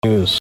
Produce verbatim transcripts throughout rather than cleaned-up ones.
News.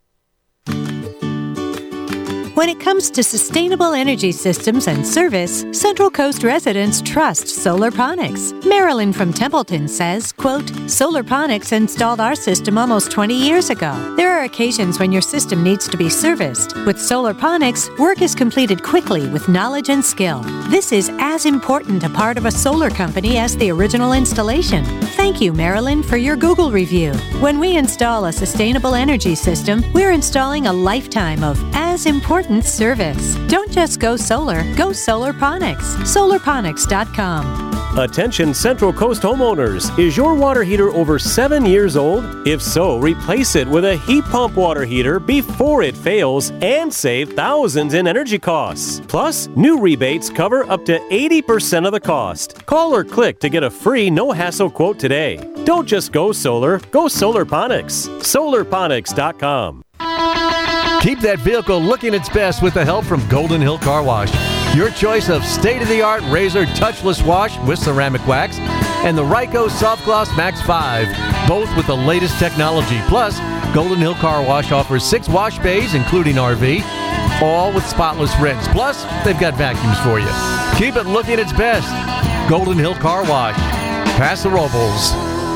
When it comes to sustainable energy systems and service, Central Coast residents trust Solarponics. Marilyn from Templeton says, quote, Solarponics installed our system almost twenty years ago. There are occasions when your system needs to be serviced. With Solarponics, work is completed quickly with knowledge and skill. This is as important a part of a solar company as the original installation. Thank you, Marilyn, for your Google review. When we install a sustainable energy system, we're installing a lifetime of as important service. Don't just go solar, go Solarponics. Solarponics dot com. Attention Central Coast homeowners. Is your water heater over seven years old? If so, replace it with a heat pump water heater before it fails and save thousands in energy costs. Plus, new rebates cover up to eighty percent of the cost. Call or click to get a free no-hassle quote today. Don't just go solar, go Solarponics. Solarponics dot com. Keep that vehicle looking its best with the help from Golden Hill Car Wash. Your choice of state-of-the-art Razor touchless wash with ceramic wax and the Ryko Soft Gloss Max five, both with the latest technology. Plus, Golden Hill Car Wash offers six wash bays, including R V, all with spotless rinse. Plus, they've got vacuums for you. Keep it looking its best. Golden Hill Car Wash. Paso Robles.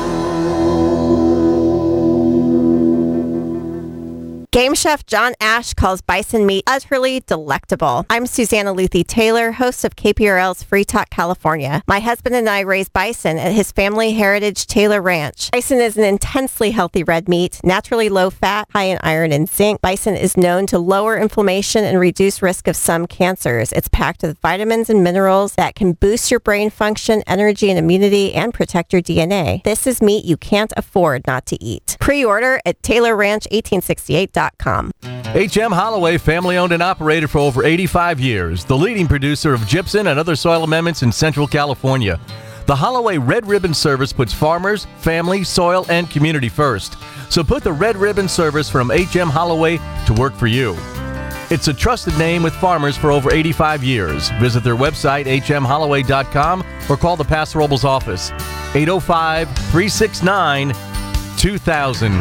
Game Chef John Ash calls bison meat utterly delectable. I'm Susanna Luthi Taylor, host of K P R L's Free Talk California. My husband and I raise bison at his family heritage Taylor Ranch. Bison is an intensely healthy red meat, naturally low fat, high in iron and zinc. Bison is known to lower inflammation and reduce risk of some cancers. It's packed with vitamins and minerals that can boost your brain function, energy and immunity, and protect your D N A. This is meat you can't afford not to eat. Pre-order at Taylor Ranch eighteen sixty-eight dot com. H M Holloway, family owned and operated for over eighty-five years, the leading producer of gypsum and other soil amendments in Central California. The Holloway Red Ribbon Service puts farmers, family, soil, and community first. So put the Red Ribbon Service from H M Holloway to work for you. It's a trusted name with farmers for over eighty-five years. Visit their website, H M Holloway dot com, or call the Paso Robles office, eight oh five, three six nine, two thousand.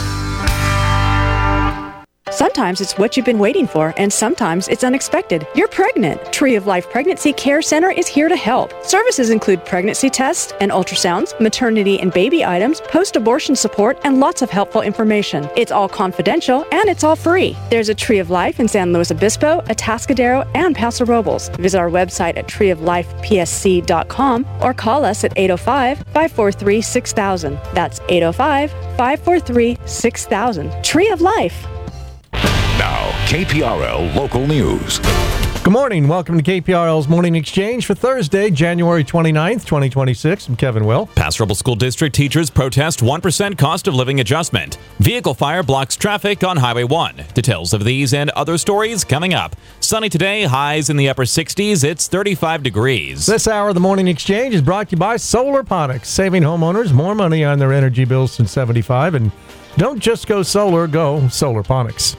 Sometimes it's what you've been waiting for, and sometimes it's unexpected. You're pregnant. Tree of Life Pregnancy Care Center is here to help. Services include pregnancy tests and ultrasounds, maternity and baby items, post-abortion support, and lots of helpful information. It's all confidential, and it's all free. There's a Tree of Life in San Luis Obispo, Atascadero, and Paso Robles. Visit our website at tree of life p s c dot com or call us at eight oh five, five four three, six thousand. That's eight oh five, five four three, six thousand. Tree of Life. Now, K P R L Local News. Good morning. Welcome to K P R L's Morning Exchange for Thursday, January twenty-ninth, twenty twenty-six. I'm Kevin Will. Paso Robles School District teachers protest one percent cost of living adjustment. Vehicle fire blocks traffic on Highway one. Details of these and other stories coming up. Sunny today, highs in the upper sixties. It's thirty-five degrees. This hour of the Morning Exchange is brought to you by Solarponics, saving homeowners more money on their energy bills since seventy-five. And don't just go solar, go Solarponics.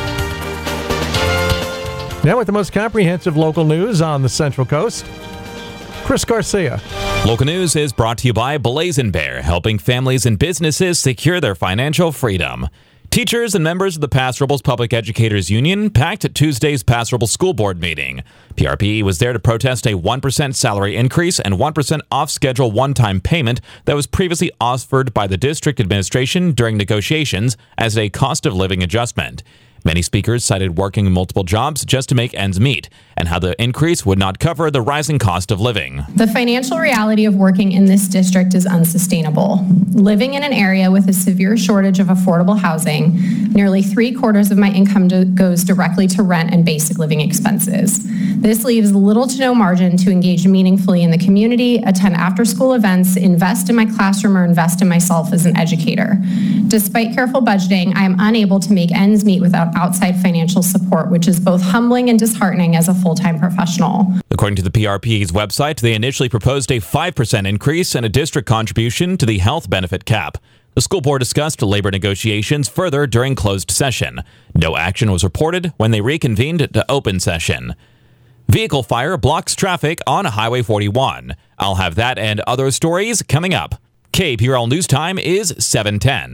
Now with the most comprehensive local news on the Central Coast, Chris Garcia. Local news is brought to you by Blazing Bear, helping families and businesses secure their financial freedom. Teachers and members of the Paso Robles Public Educators Union packed at Tuesday's Paso Robles School Board meeting. P R P E was there to protest a one percent salary increase and one percent off-schedule one-time payment that was previously offered by the district administration during negotiations as a cost of living adjustment. Many speakers cited working multiple jobs just to make ends meet, and how the increase would not cover the rising cost of living. The financial reality of working in this district is unsustainable. Living in an area with a severe shortage of affordable housing, nearly three quarters of my income do- goes directly to rent and basic living expenses. This leaves little to no margin to engage meaningfully in the community, attend after-school events, invest in my classroom, or invest in myself as an educator. Despite careful budgeting, I am unable to make ends meet without outside financial support, which is both humbling and disheartening as a full-time professional. According to the P R P E's website, they initially proposed a five percent increase and a district contribution to the health benefit cap. The school board discussed labor negotiations further during closed session. No action was reported when they reconvened to open session. Vehicle fire blocks traffic on Highway forty-one. I'll have that and other stories coming up. K P R L News Time is seven ten.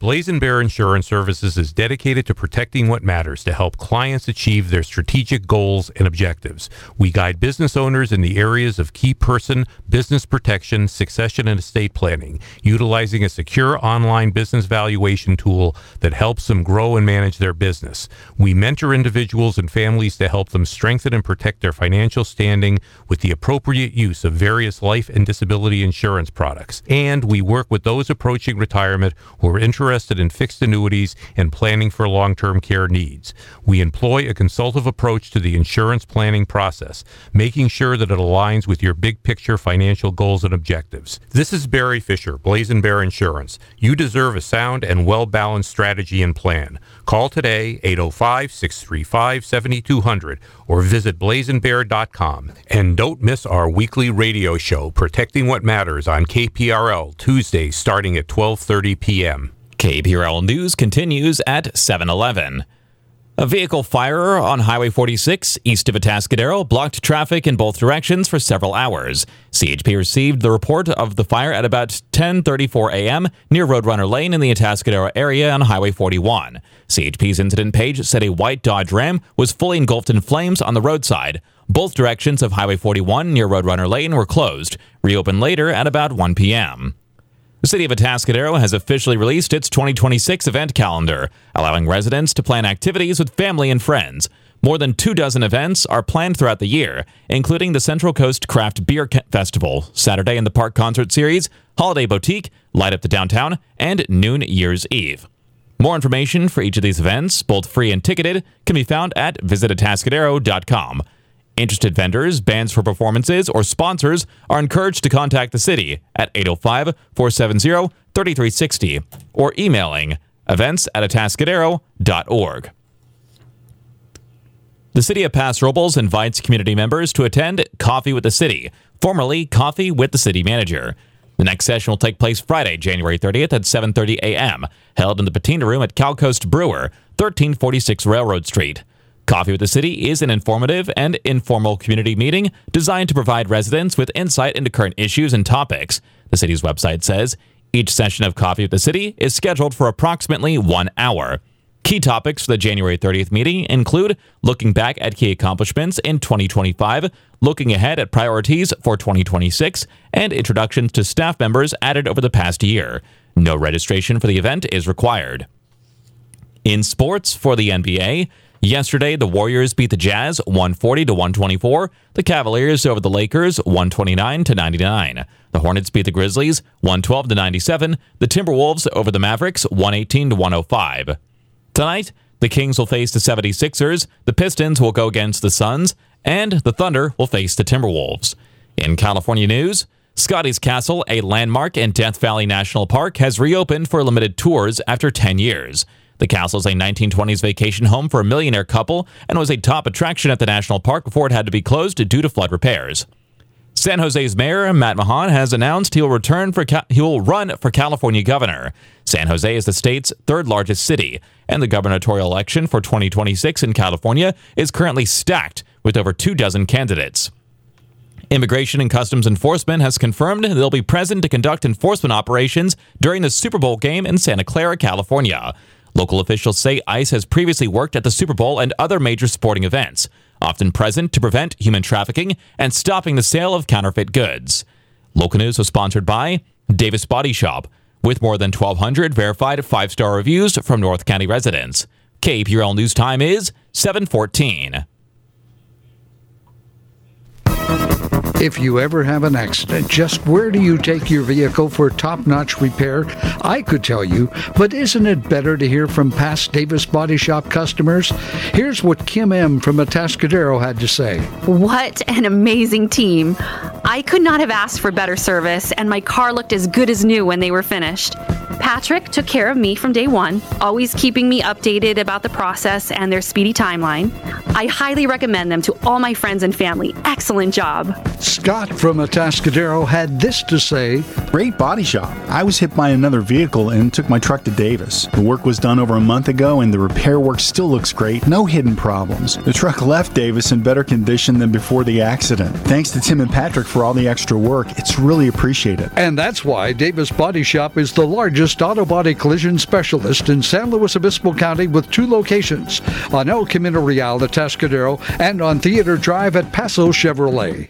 Blazing Bear Insurance Services is dedicated to protecting what matters to help clients achieve their strategic goals and objectives. We guide business owners in the areas of key person, business protection, succession, and estate planning, utilizing a secure online business valuation tool that helps them grow and manage their business. We mentor individuals and families to help them strengthen and protect their financial standing with the appropriate use of various life and disability insurance products. And we work with those approaching retirement who are interested in fixed annuities and planning for long-term care needs. We employ a consultative approach to the insurance planning process, making sure that it aligns with your big picture financial goals and objectives. This is Barry Fisher, Blazing Bear Insurance. You deserve a sound and well-balanced strategy and plan. Call today, eight oh five, six three five, seven two zero zero, or visit blazing bear dot com. And don't miss our weekly radio show, Protecting What Matters, on K P R L, Tuesdays starting at twelve thirty p.m. K P R L News continues at seven eleven. A vehicle fire on Highway forty-six east of Atascadero blocked traffic in both directions for several hours. C H P received the report of the fire at about ten thirty-four a.m. near Roadrunner Lane in the Atascadero area on Highway forty-one. C H P's incident page said a white Dodge Ram was fully engulfed in flames on the roadside. Both directions of Highway forty-one near Roadrunner Lane were closed, reopened later at about one p.m. The city of Atascadero has officially released its twenty twenty-six event calendar, allowing residents to plan activities with family and friends. More than two dozen events are planned throughout the year, including the Central Coast Craft Beer Festival, Saturday in the Park Concert Series, Holiday Boutique, Light Up the Downtown, and Noon Year's Eve. More information for each of these events, both free and ticketed, can be found at visit atascadero dot com. Interested vendors, bands for performances, or sponsors are encouraged to contact the city at eight oh five, four seven zero, three three six zero or emailing events at atascadero dot org. The City of Paso Robles invites community members to attend Coffee with the City, formerly Coffee with the City Manager. The next session will take place Friday, January thirtieth at seven thirty a.m., held in the Patina Room at Cal Coast Brewer, thirteen forty-six Railroad Street. Coffee with the City is an informative and informal community meeting designed to provide residents with insight into current issues and topics. The city's website says each session of Coffee with the City is scheduled for approximately one hour. Key topics for the January thirtieth meeting include looking back at key accomplishments in twenty twenty-five, looking ahead at priorities for twenty twenty-six, and introductions to staff members added over the past year. No registration for the event is required. In sports for the N B A, yesterday, the Warriors beat the Jazz one forty to one twenty-four. The Cavaliers over the Lakers one twenty-nine to ninety-nine. The Hornets beat the Grizzlies one twelve to ninety-seven. The Timberwolves over the Mavericks one eighteen to one oh five. Tonight, the Kings will face the seventy-sixers. The Pistons will go against the Suns, and the Thunder will face the Timberwolves. In California news, Scotty's Castle, a landmark in Death Valley National Park, has reopened for limited tours after ten years. The castle is a nineteen twenties vacation home for a millionaire couple and was a top attraction at the national park before it had to be closed due to flood repairs. San Jose's mayor, Matt Mahan, has announced he will return for Ca- he will run for California governor. San Jose is the state's third largest city, and the gubernatorial election for twenty twenty-six in California is currently stacked with over two dozen candidates. Immigration and Customs Enforcement has confirmed they'll be present to conduct enforcement operations during the Super Bowl game in Santa Clara, California. Local officials say ICE has previously worked at the Super Bowl and other major sporting events, often present to prevent human trafficking and stopping the sale of counterfeit goods. Local news was sponsored by Davis Body Shop, with more than twelve hundred verified five-star reviews from North County residents. K P R L News Time is seven fourteen. If you ever have an accident, just where do you take your vehicle for top-notch repair? I could tell you, but isn't it better to hear from past Davis Body Shop customers? Here's what Kim M. from Atascadero had to say. What an amazing team. I could not have asked for better service, and my car looked as good as new when they were finished. Patrick took care of me from day one, always keeping me updated about the process and their speedy timeline. I highly recommend them to all my friends and family. Excellent job. Scott from Atascadero had this to say. Great body shop. I was hit by another vehicle and took my truck to Davis. The work was done over a month ago and the repair work still looks great. No hidden problems. The truck left Davis in better condition than before the accident. Thanks to Tim and Patrick for all the extra work. It's really appreciated. And that's why Davis Body Shop is the largest auto body collision specialist in San Luis Obispo County with two locations, on El Camino Real, the Atascadero, and on Theater Drive at Paso Chevrolet.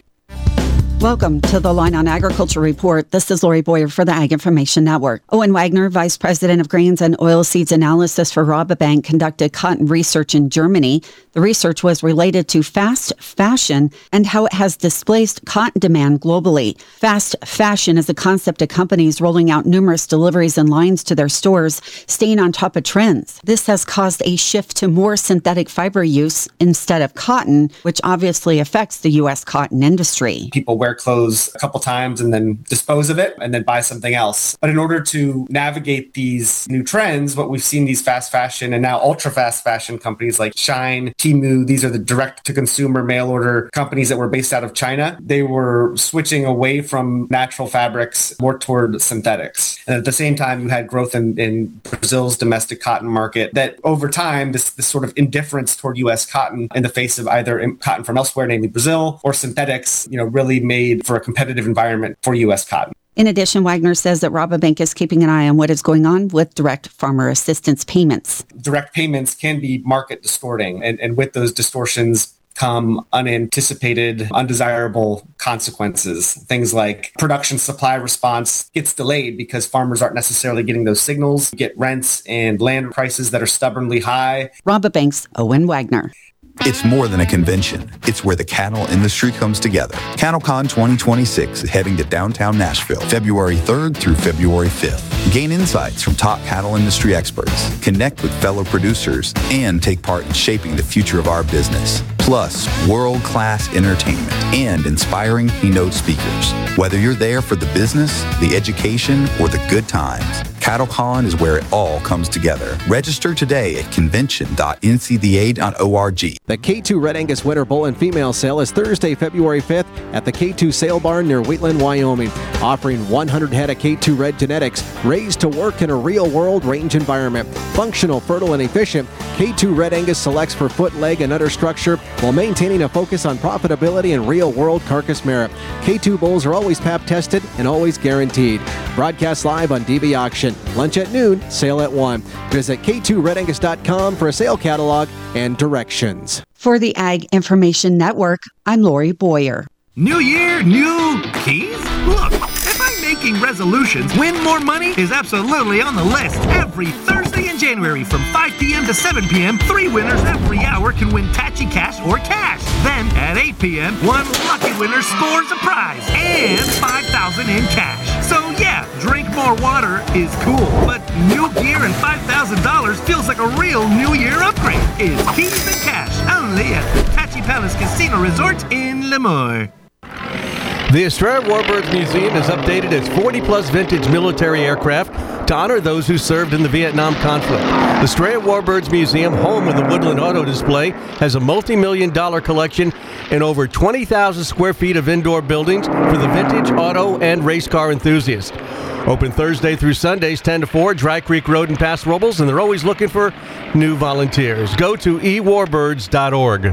Welcome to the Line on Agriculture Report. This is Lori Boyer for the Ag Information Network. Owen Wagner, Vice President of Grains and Oilseeds Analysis for Rabobank, conducted cotton research in Germany. The research was related to fast fashion and how it has displaced cotton demand globally. Fast fashion is a concept of companies rolling out numerous deliveries and lines to their stores, staying on top of trends. This has caused a shift to more synthetic fiber use instead of cotton, which obviously affects the U S cotton industry. People wear clothes a couple times and then dispose of it and then buy something else. But in order to navigate these new trends, what we've seen these fast fashion and now ultra fast fashion companies like Shine, Temu, these are the direct to consumer mail order companies that were based out of China. They were switching away from natural fabrics more toward synthetics. And at the same time, you had growth in, in Brazil's domestic cotton market that over time, this, this sort of indifference toward U S cotton in the face of either cotton from elsewhere, namely Brazil, or synthetics, you know, really made for a competitive environment for U S cotton. In addition, Wagner says that Rabobank is keeping an eye on what is going on with direct farmer assistance payments. Direct payments can be market distorting, and, and with those distortions come unanticipated, undesirable consequences. Things like production supply response gets delayed because farmers aren't necessarily getting those signals. You get rents and land prices that are stubbornly high. Rabobank's Owen Wagner. It's more than a convention. It's where the cattle industry comes together. CattleCon twenty twenty-six is heading to downtown Nashville, February third through February fifth. Gain insights from top cattle industry experts, connect with fellow producers, and take part in shaping the future of our business. Plus, world-class entertainment and inspiring keynote speakers. Whether you're there for the business, the education, or the good times, CattleCon is where it all comes together. Register today at convention dot n c d a dot org. The K two Red Angus Winter Bull and Female Sale is Thursday, February fifth at the K two Sale Barn near Wheatland, Wyoming, offering one hundred head of K two Red genetics raised to work in a real-world range environment. Functional, fertile, and efficient, K two Red Angus selects for foot, leg, and udder structure while maintaining a focus on profitability and real-world carcass merit. K two bulls are always pap tested and always guaranteed. Broadcast live on D B Auction. Lunch at noon, sale at one. Visit K two red angus dot com for a sale catalog and directions. For the Ag Information Network, I'm Lori Boyer. New year, new keys? Look, if I'm making resolutions, win more money is absolutely on the list. Every Thursday in January from five p.m. to seven p.m., three winners every hour can win Tachi Cash or cash. Then at eight p.m., one lucky winner scores a prize and five thousand dollars in cash. So yeah, drink more water is cool, but new gear and five thousand dollars feels like a real New Year upgrade. It's keys and cash only at the Tachi Palace Casino Resort in Lemoore. The Estrella Warbirds Museum has updated its forty-plus vintage military aircraft to honor those who served in the Vietnam conflict. The Estrella Warbirds Museum, home of the Woodland Auto Display, has a multi-million dollar collection and over twenty thousand square feet of indoor buildings for the vintage, auto, and race car enthusiasts. Open Thursday through Sundays, ten to four, Dry Creek Road in Paso Robles, and they're always looking for new volunteers. Go to e warbirds dot org.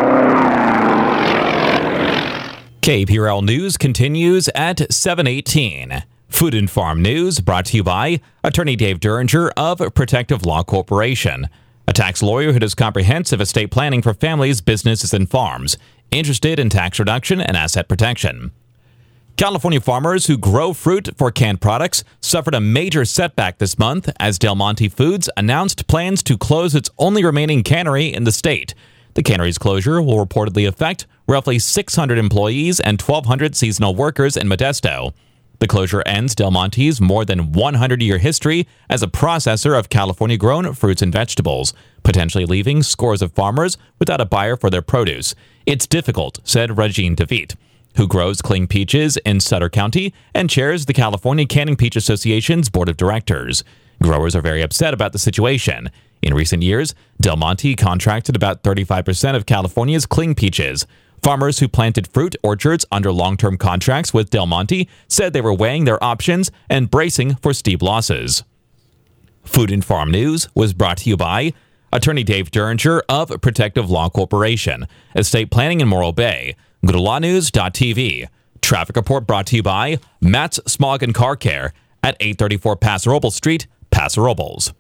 K P R L News continues at seven eighteen. Food and Farm News brought to you by Attorney Dave Duringer of Protective Law Corporation, a tax lawyer who does comprehensive estate planning for families, businesses, and farms, interested in tax reduction and asset protection. California farmers who grow fruit for canned products suffered a major setback this month as Del Monte Foods announced plans to close its only remaining cannery in the state. The cannery's closure will reportedly affect roughly six hundred employees and twelve hundred seasonal workers in Modesto. The closure ends Del Monte's more than one hundred year history as a processor of California-grown fruits and vegetables, potentially leaving scores of farmers without a buyer for their produce. It's difficult, said Regine DeVite, who grows cling peaches in Sutter County and chairs the California Canning Peach Association's board of directors. Growers are very upset about the situation. In recent years, Del Monte contracted about thirty-five percent of California's cling peaches. Farmers who planted fruit orchards under long-term contracts with Del Monte said they were weighing their options and bracing for steep losses. Food and Farm News was brought to you by Attorney Dave Derringer of Protective Law Corporation, Estate Planning in Morro Bay. Go to law news dot t v. Traffic report brought to you by Matt's Smog and Car Care at eight thirty-four Paso Robles Street, Paso Robles.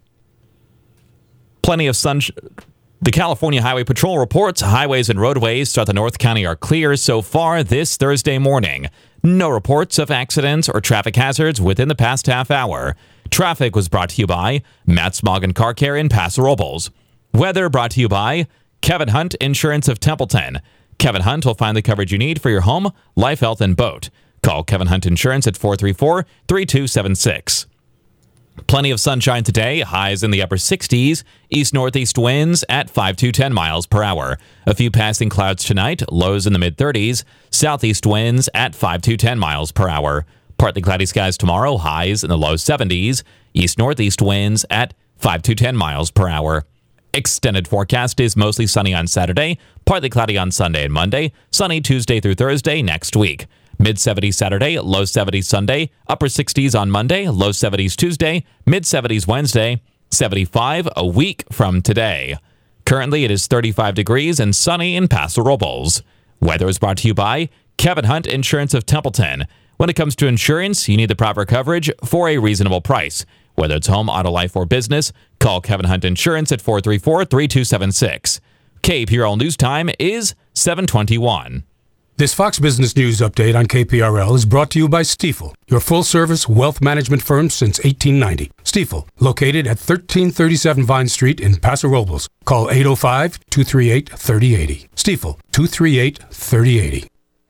Plenty of sun. The California Highway Patrol reports highways and roadways throughout the North County are clear so far this Thursday morning. No reports of accidents or traffic hazards within the past half hour. Traffic was brought to you by Matt Smog and Car Care in Paso Robles. Weather brought to you by Kevin Hunt Insurance of Templeton. Kevin Hunt will find the coverage you need for your home, life, health, and boat. Call Kevin Hunt Insurance at four three four, three two seven six. Plenty of sunshine today, highs in the upper sixties, east-northeast winds at five to ten miles per hour. A few passing clouds tonight, lows in the mid-thirties, southeast winds at five to ten miles per hour. Partly cloudy skies tomorrow, highs in the low seventies, east-northeast winds at five to ten miles per hour. Extended forecast is mostly sunny on Saturday, partly cloudy on Sunday and Monday, sunny Tuesday through Thursday next week. mid-seventies Saturday, low seventies Sunday, upper sixties on Monday, low seventies Tuesday, mid-seventies Wednesday, seventy-five a week from today. Currently, it is thirty-five degrees and sunny in Paso Robles. Weather is brought to you by Kevin Hunt Insurance of Templeton. When it comes to insurance, you need the proper coverage for a reasonable price. Whether it's home, auto, life, or business, call Kevin Hunt Insurance at four three four, three two seven six. K P R L News Time is seven twenty-one. This Fox Business News update on K P R L is brought to you by Stifel, your full-service wealth management firm since eighteen ninety. Stifel, located at thirteen thirty-seven Vine Street in Paso Robles. Call eight oh five, two three eight, three oh eight oh. Stifel, two three eight, three oh eight oh.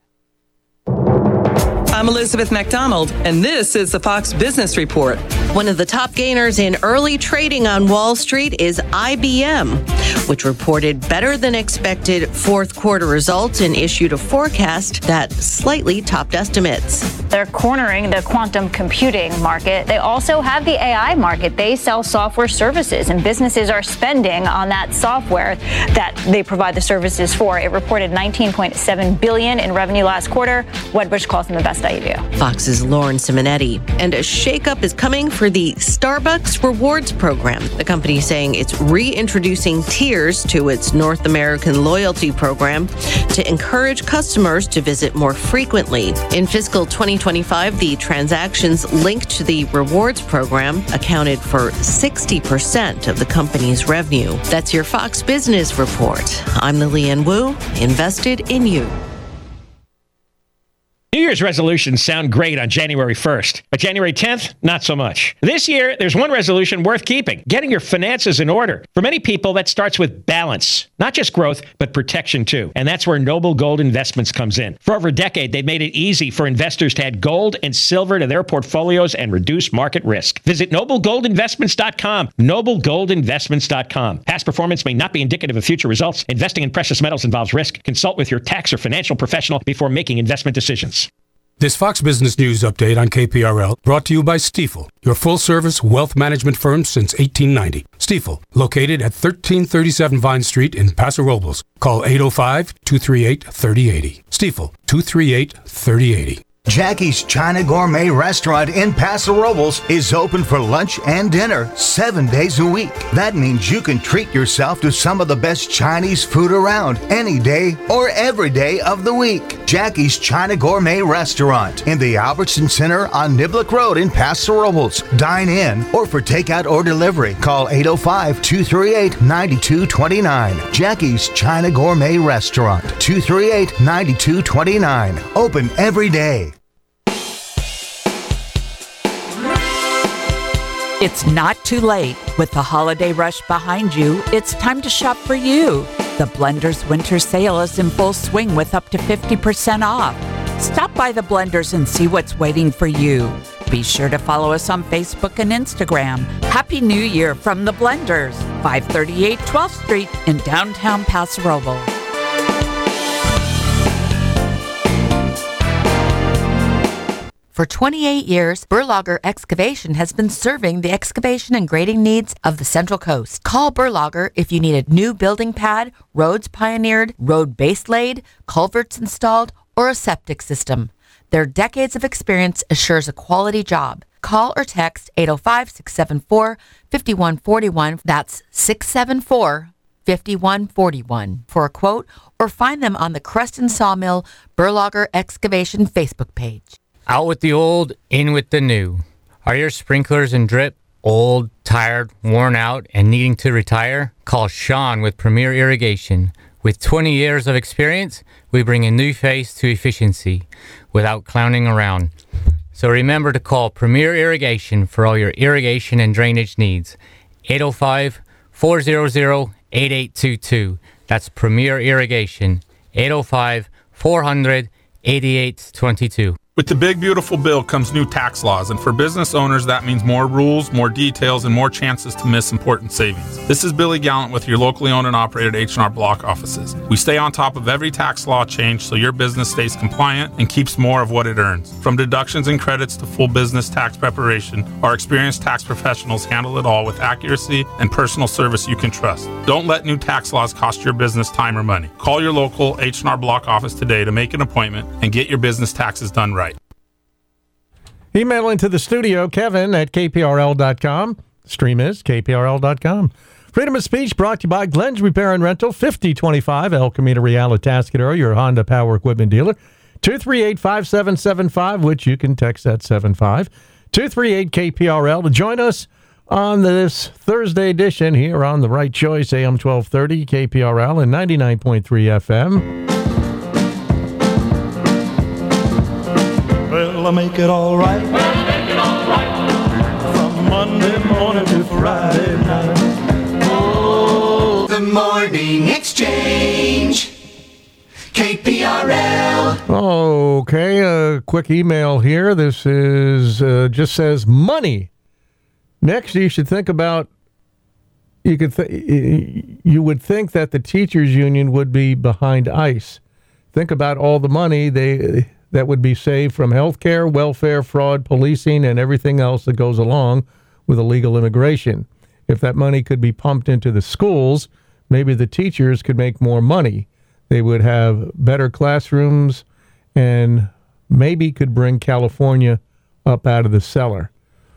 I'm Elizabeth McDonald, and this is the Fox Business Report. One of the top gainers in early trading on Wall Street is I B M, which reported better than expected fourth quarter results and issued a forecast that slightly topped estimates. They're cornering the quantum computing market. They also have the A I market. They sell software services, and businesses are spending on that software that they provide the services for. It reported nineteen point seven billion dollars in revenue last quarter. Wedbush calls them the best I B M. Fox's Lauren Simonetti. And a shakeup is coming for the Starbucks Rewards program. The company saying it's reintroducing tiers to its North American loyalty program to encourage customers to visit more frequently. In fiscal twenty twenty-five, the transactions linked to the rewards program accounted for sixty percent of the company's revenue. That's your Fox Business Report. I'm Lilian Wu, invested in you. New Year's resolutions sound great on January first, but January tenth, not so much. This year, there's one resolution worth keeping, getting your finances in order. For many people, that starts with balance, not just growth, but protection too. And that's where Noble Gold Investments comes in. For over a decade, they've made it easy for investors to add gold and silver to their portfolios and reduce market risk. Visit noble gold investments dot com, noble gold investments dot com. Past performance may not be indicative of future results. Investing in precious metals involves risk. Consult with your tax or financial professional before making investment decisions. This Fox Business News update on K P R L brought to you by Stifel, your full-service wealth management firm since eighteen ninety. Stifel, located at thirteen thirty-seven Vine Street in Paso Robles. Call eight oh five, two three eight, three oh eight oh. Stifel, two three eight, three oh eight oh. Jackie's China Gourmet Restaurant in Paso Robles is open for lunch and dinner seven days a week. That means you can treat yourself to some of the best Chinese food around any day or every day of the week. Jackie's China Gourmet Restaurant in the Albertson Center on Niblick Road in Paso Robles. Dine in or for takeout or delivery. Call eight oh five, two three eight, nine two two nine. Jackie's China Gourmet Restaurant, two three eight, nine two two nine. Open every day. It's not too late. With the holiday rush behind you, it's time to shop for you. The Blenders Winter Sale is in full swing with up to fifty percent off. Stop by the Blenders and see what's waiting for you. Be sure to follow us on Facebook and Instagram. Happy New Year from the Blenders, five thirty-eight twelfth Street in downtown Paso Robles. For twenty-eight years, Berlager Excavation has been serving the excavation and grading needs of the Central Coast. Call Berlager if you need a new building pad, roads pioneered, road base laid, culverts installed, or a septic system. Their decades of experience assures a quality job. Call or text eight oh five, six seven four, five one four one. That's six seven four, five one four one for a quote, or find them on the Creston Sawmill Berlager Excavation Facebook page. Out with the old, in with the new. Are your sprinklers and drip old, tired, worn out, and needing to retire? Call Sean with Premier Irrigation. With twenty years of experience, we bring a new face to efficiency without clowning around. So remember to call Premier Irrigation for all your irrigation and drainage needs. eight oh five, four hundred, eight eight two two. That's Premier Irrigation. eight oh five, four hundred, eighty-eight twenty-two. With the big, beautiful bill comes new tax laws, and for business owners, that means more rules, more details, and more chances to miss important savings. This is Billy Gallant with your locally owned and operated H and R Block offices. We stay on top of every tax law change so your business stays compliant and keeps more of what it earns. From deductions and credits to full business tax preparation, our experienced tax professionals handle it all with accuracy and personal service you can trust. Don't let new tax laws cost your business time or money. Call your local H and R Block office today to make an appointment and get your business taxes done right. Email into the studio, Kevin at K P R L dot com. Stream is K P R L dot com. Freedom of Speech brought to you by Glenn's Repair and Rental, fifty twenty-five El Camino Real Atascadero, your Honda Power Equipment dealer. two three eight, five seven seven five, which you can text at seven five. two three eight K P R L to join us on this Thursday edition here on The Right Choice, A M twelve thirty, K P R L and ninety-nine point three F M. Well, I make it all right. Well, I make it all right. From Monday morning to Friday night. Oh, the Morning Exchange. K P R L. Okay, a quick email here. This is uh, just says money. Next, you should think about. You could th- you would think that the teachers union would be behind ICE. Think about all the money they. that would be saved from health care, welfare, fraud, policing, and everything else that goes along with illegal immigration. If that money could be pumped into the schools, maybe the teachers could make more money. They would have better classrooms and maybe could bring California up out of the cellar.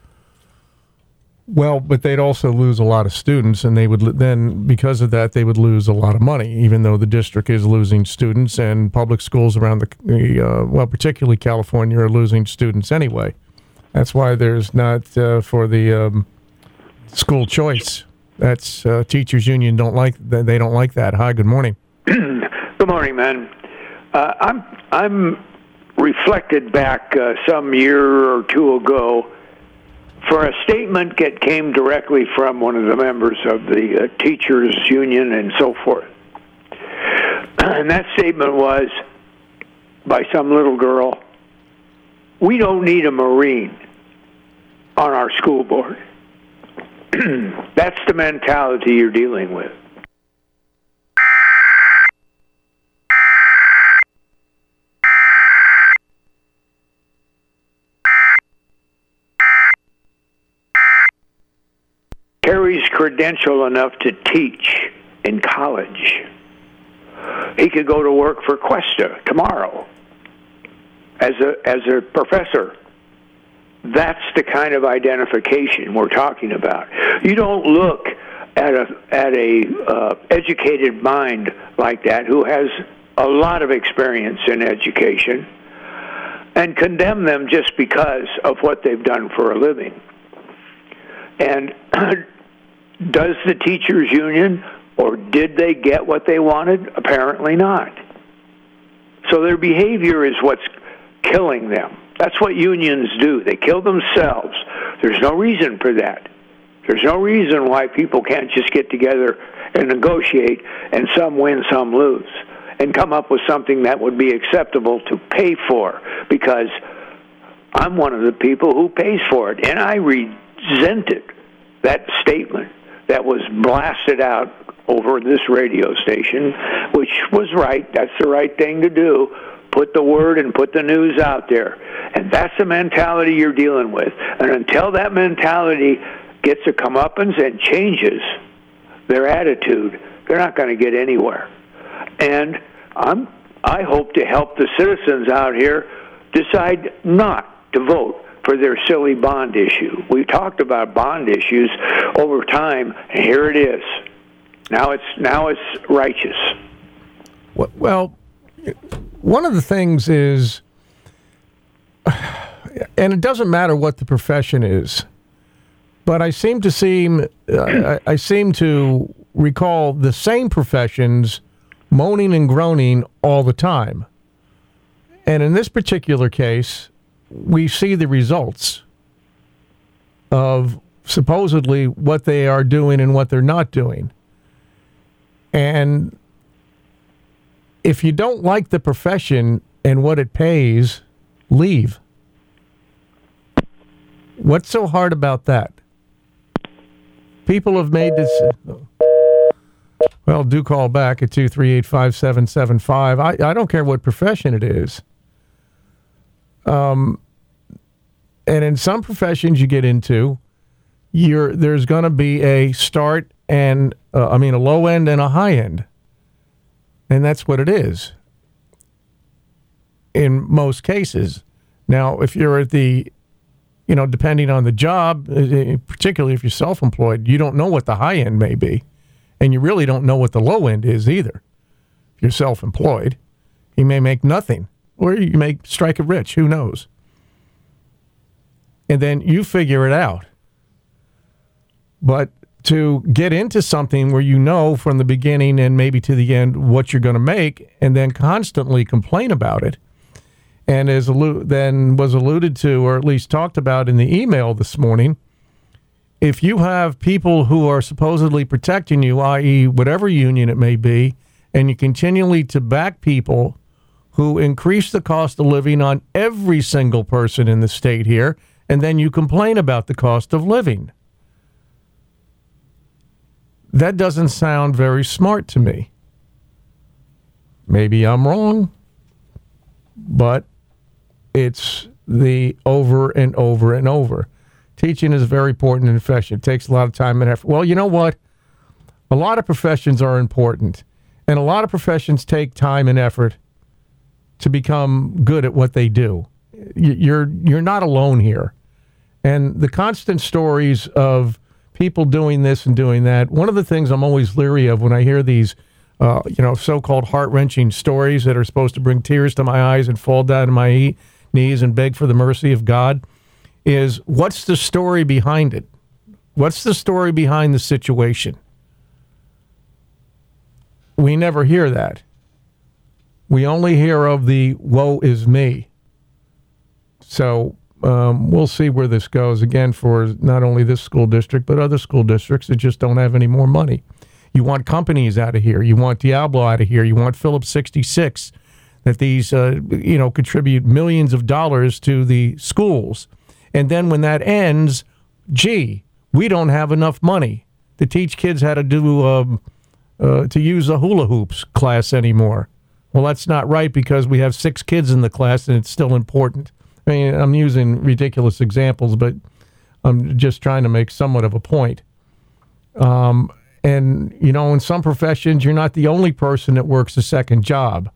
Well, but they'd also lose a lot of students, and they would then, because of that, they would lose a lot of money, even though the district is losing students, and public schools around the, uh, well, particularly California, are losing students anyway. That's why there's not, uh, for the um, school choice. That's, uh, teachers union don't like, they don't like that. Hi, good morning. Good morning, man. Uh, I'm, I'm reflected back uh, some year or two ago for a statement that came directly from one of the members of the uh, teachers union and so forth. And that statement was by some little girl, we don't need a Marine on our school board. That's the mentality you're dealing with. Carries credential enough to teach in college. He could go to work for Cuesta tomorrow as a as a professor. That's the kind of identification we're talking about. You don't look at a at a uh, educated mind like that who has a lot of experience in education and condemn them just because of what they've done for a living. And does the teachers union, or did they get what they wanted? Apparently not. So their behavior is what's killing them. That's what unions do. They kill themselves. There's no reason for that. There's no reason why people can't just get together and negotiate, and some win, some lose, and come up with something that would be acceptable to pay for, because I'm one of the people who pays for it, and I resented that statement that was blasted out over this radio station, which was right. That's the right thing to do. put the word and put the news out there. And that's the mentality you're dealing with. And until that mentality gets a comeuppance and changes their attitude, they're not going to get anywhere. And I'm, I hope to help the citizens out here decide not to vote for their silly bond issue. We've talked about bond issues over time, and here it is. Now it's now it's righteous. Well, one of the things is, and it doesn't matter what the profession is, but I seem to seem I, I seem to recall the same professions moaning and groaning all the time. And in this particular case, we see the results of supposedly what they are doing and what they're not doing. And if you don't like the profession and what it pays, leave. What's so hard about that? People have made this... Well, do call back at two three eight, five seven seven five. I, I don't care what profession it is. Um, and in some professions you get into, you're there's going to be a start and, uh, I mean, a low end and a high end. And that's what it is in most cases. Now, if you're at the, you know, depending on the job, particularly if you're self-employed, you don't know what the high end may be. And you really don't know what the low end is either. If you're self-employed, you may make nothing. Or you may strike it rich. Who knows? And then you figure it out. But to get into something where you know from the beginning and maybe to the end what you're going to make, and then constantly complain about it, and as allu- then was alluded to, or at least talked about in the email this morning, if you have people who are supposedly protecting you, that is whatever union it may be, and you continually to back people who increase the cost of living on every single person in the state here, and then you complain about the cost of living. That doesn't sound very smart to me. Maybe I'm wrong, but it's the over and over and over. Teaching is very important in a profession. It takes a lot of time and effort. Well, you know what? A lot of professions are important, and a lot of professions take time and effort to become good at what they do. You're you're not alone here. And the constant stories of people doing this and doing that, one of the things I'm always leery of when I hear these uh, you know, so-called heart-wrenching stories that are supposed to bring tears to my eyes and fall down to my knees and beg for the mercy of God, is what's the story behind it? What's the story behind the situation? We never hear that. We only hear of the woe is me. So um, we'll see where this goes, again, for not only this school district, but other school districts that just don't have any more money. You want companies out of here. You want Diablo out of here. You want Phillips sixty-six, that these, uh, you know, contribute millions of dollars to the schools. And then when that ends, gee, we don't have enough money to teach kids how to do, um, uh, to use a hula hoops class anymore. Well, that's not right because we have six kids in the class and it's still important. I mean, I'm using ridiculous examples, but I'm just trying to make somewhat of a point. Um, and, you know, in some professions, you're not the only person that works a second job.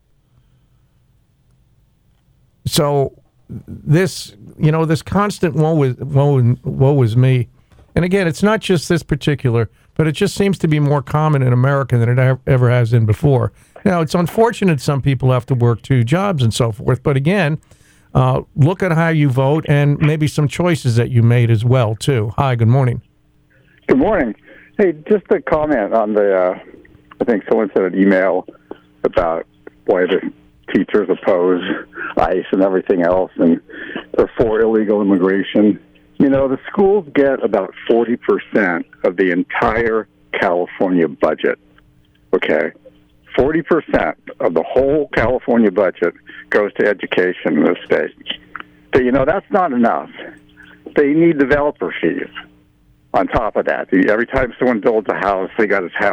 So this, you know, this constant woe is, woe, woe is me. And again, it's not just this particular, but it just seems to be more common in America than it ever has been before. Now, it's unfortunate some people have to work two jobs and so forth. But again, uh, look at how you vote and maybe some choices that you made as well, too. Hi, good morning. Good morning. Hey, just a comment on the, uh, I think someone sent an email about why the teachers oppose ICE and everything else, and they're for illegal immigration. You know, the schools get about forty percent of the entire California budget, okay? forty percent of the whole California budget goes to education in the state. But, you know, that's not enough. They need developer fees on top of that. Every time someone builds a house, they got to have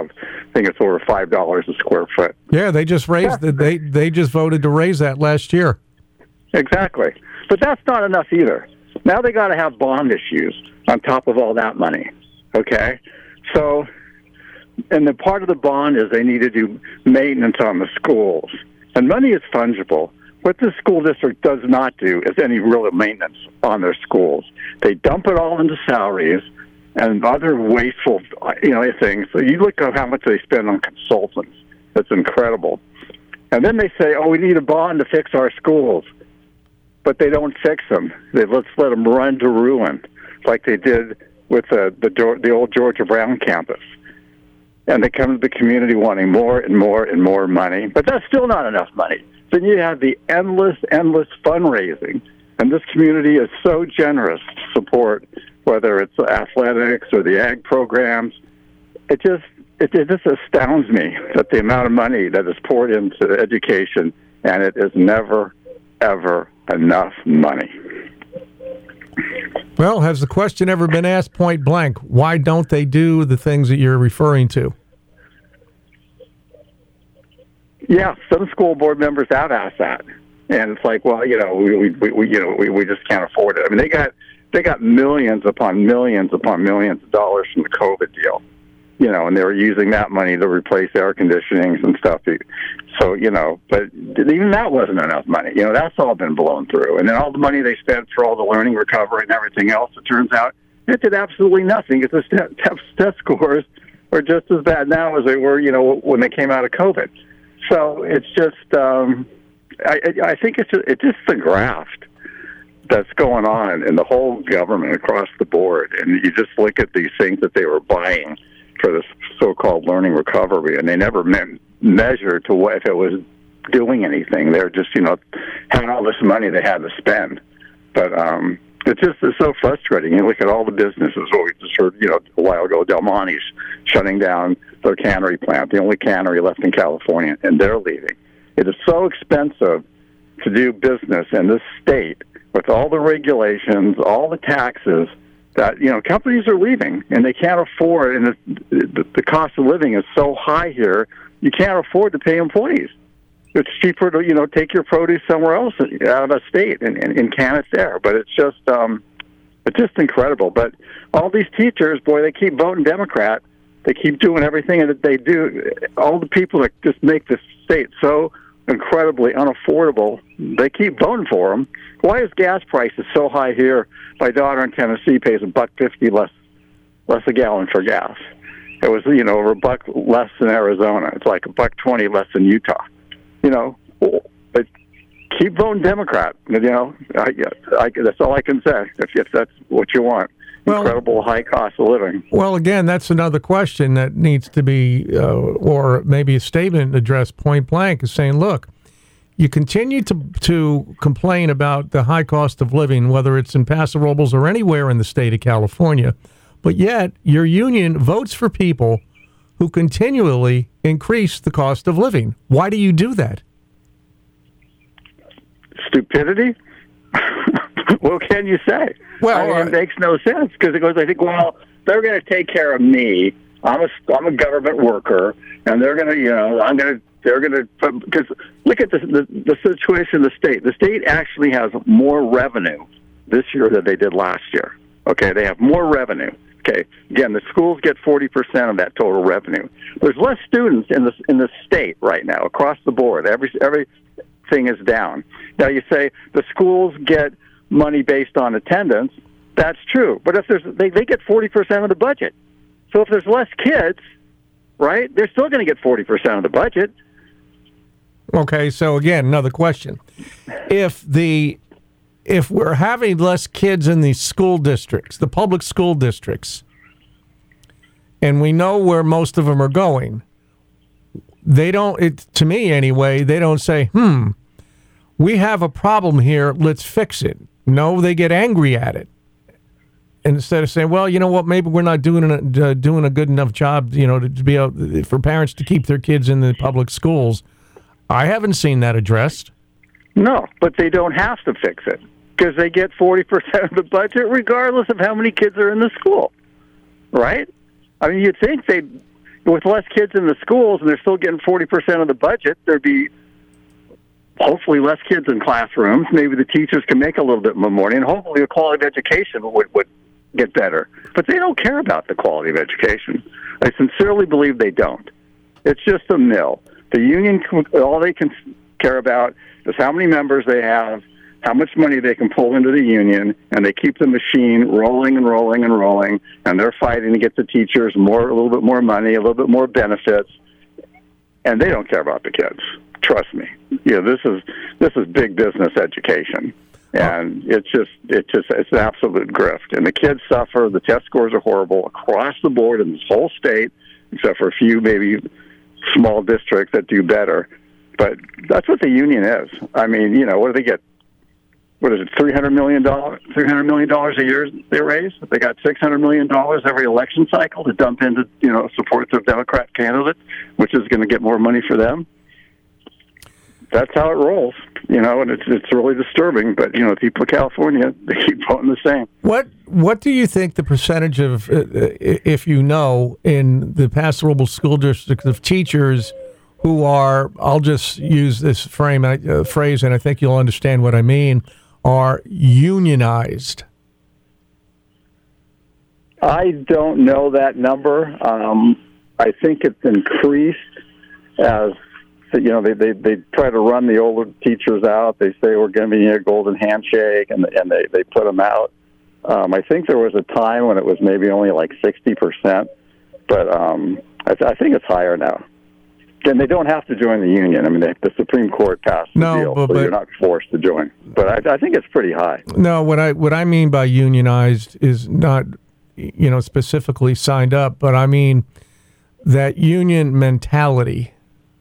I think it's over five dollars a square foot. Yeah, they just raised the, they they just voted to raise that last year. Exactly. But that's not enough either. Now they got to have bond issues on top of all that money. Okay? So, and the part of the bond is they need to do maintenance on the schools. And money is fungible. What the school district does not do is any real maintenance on their schools. They dump it all into salaries and other wasteful, you know, things. So you look at how much they spend on consultants. That's incredible. And then they say, oh, we need a bond to fix our schools. But they don't fix them. They let's let them run to ruin, like they did with the the, the old Georgia Brown campus. And they come to the community wanting more and more and more money. But that's still not enough money. Then you have the endless, endless fundraising. And this community is so generous to support, whether it's athletics or the ag programs. It just it, it just astounds me that the amount of money that is poured into education, and it is never, ever enough money. Well, has the question ever been asked point blank, why don't they do the things that you're referring to? Yeah, some school board members have asked that. And it's like, well, you know, we, we, we you know, we, we just can't afford it. I mean, they got they got millions upon millions upon millions of dollars from the COVID deal, you know, and they were using that money to replace air conditionings and stuff. So, you know, but even that wasn't enough money. You know, that's all been blown through. And then all the money they spent for all the learning recovery and everything else, it turns out it did absolutely nothing. It's the test, test scores are just as bad now as they were, you know, when they came out of COVID. So it's just, um, I, I think it's just, it's just the graft that's going on in the whole government across the board. And you just look at these things that they were buying for this so-called learning recovery, and they never me- measured to what if it was doing anything. They're just, you know, having all this money they had to spend. But um, it just is so frustrating. You look at all the businesses. What we just heard, you know, a while ago, Del Monte's shutting down their cannery plant, the only cannery left in California, and they're leaving. It is so expensive to do business in this state with all the regulations, all the taxes, that, you know, companies are leaving and they can't afford, and the, the cost of living is so high here, you can't afford to pay employees. It's cheaper to, you know, take your produce somewhere else out of a state and, and, and can it there. But it's just, um, it's just incredible. But all these teachers, boy, they keep voting Democrat. They keep doing everything that they do. All the people that just make this state so incredibly unaffordable, they keep voting for them. Why is gas prices so high here? My daughter in Tennessee pays a buck fifty less, less a gallon for gas. It was, you know, over a buck less than Arizona. It's like a buck twenty less than Utah. You know, but keep voting Democrat. You know, I, I, that's all I can say. If, if that's what you want, well, incredible high cost of living. Well, again, that's another question that needs to be, uh, or maybe a statement addressed point blank, is saying, look, you continue to to complain about the high cost of living, whether it's in Paso Robles or anywhere in the state of California, but yet your union votes for people who continually increase the cost of living. Why do you do that? Stupidity? What can you say? Well, I mean, it makes no sense, because it goes, I think, well, they're going to take care of me. I'm a, I'm a government worker, and they're going to, you know, I'm going to, they're going to, because look at the, the the situation in the state. The state actually has more revenue this year than they did last year. Okay, they have more revenue. Okay, again, the schools get forty percent of that total revenue. There's less students in the in the state right now across the board. Every everything is down. Now you say the schools get money based on attendance. That's true, but if there's they they get forty percent of the budget. So if there's less kids, right, they're still going to get forty percent of the budget. Okay, so again, another question. If the if we're having less kids in the school districts, the public school districts, and we know where most of them are going, they don't, it, to me anyway, they don't say, hmm, we have a problem here, let's fix it. No, they get angry at it. And instead of saying, well, you know what, maybe we're not doing a, uh, doing a good enough job, you know, to, to be able, for parents to keep their kids in the public schools. I haven't seen that addressed. No, but they don't have to fix it, because they get forty percent of the budget regardless of how many kids are in the school, right? I mean, you'd think they'd, with less kids in the schools and they're still getting forty percent of the budget, there'd be hopefully less kids in classrooms. Maybe the teachers can make a little bit more money, and hopefully the quality of education would, would get better. But they don't care about the quality of education. I sincerely believe they don't. It's just a mill. The union, all they can care about is how many members they have, how much money they can pull into the union, and they keep the machine rolling and rolling and rolling, and they're fighting to get the teachers more, a little bit more money, a little bit more benefits, and they don't care about the kids. Trust me. You know, this is this is big business education, and it's just it's just it's an absolute grift. And the kids suffer. The test scores are horrible across the board in this whole state, except for a few maybe small districts that do better. But that's what the union is. I mean, you know, what do they get? What is it? Three hundred million dollars. Three hundred million dollars a year they raise. They got six hundred million dollars every election cycle to dump into, you know, support their Democrat candidate, which is going to get more money for them. That's how it rolls, you know, and it's it's really disturbing. But you know, people of California, they keep voting the same. What What do you think the percentage of, uh, if you know, in the Paso Robles school district of teachers who are, I'll just use this frame uh, phrase, and I think you'll understand what I mean, are unionized? I don't know that number. Um, I think it's increased as. You know, they, they they try to run the older teachers out. They say we're going to be a golden handshake, and and they, they put them out. Um, I think there was a time when it was maybe only like sixty percent, but um, I, th- I think it's higher now. And they don't have to join the union. I mean, they, the Supreme Court passed the no, deal, but, so but, you're not forced to join. But I, I think it's pretty high. No, what I what I mean by unionized is not, you know, specifically signed up, but I mean that union mentality.